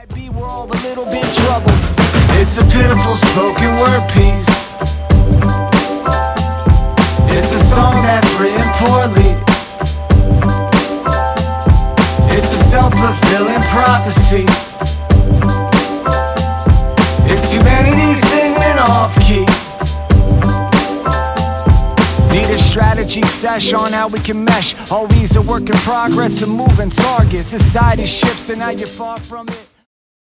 be, we're all a little bit troubled. It's a pitiful spoken word piece. It's a song that's written poorly. It's a self-fulfilling prophecy. It's humanity singing off-key. Need a strategy sesh on how we can mesh. Always a work in progress, a moving target. Society shifts and now you're far from it.